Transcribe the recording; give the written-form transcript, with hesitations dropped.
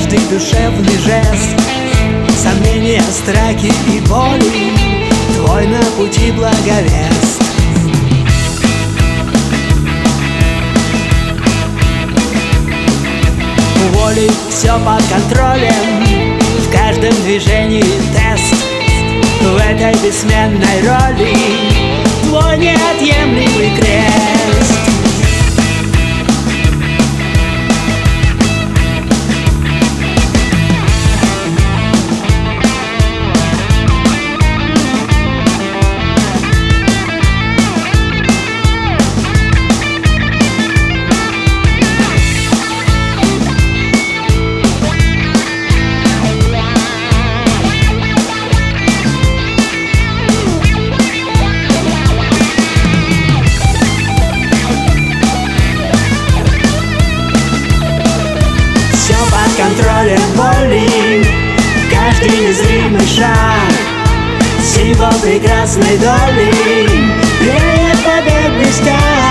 каждый душевный жест, сомнения, страхи и боли, твой на пути благовест. У воли все под контролем, в каждом движении тест. В этой бессменной роли твой неотъемлемый крест. Контролем воли, каждый незримый шаг, символ прекрасной доли, веет победный стяг.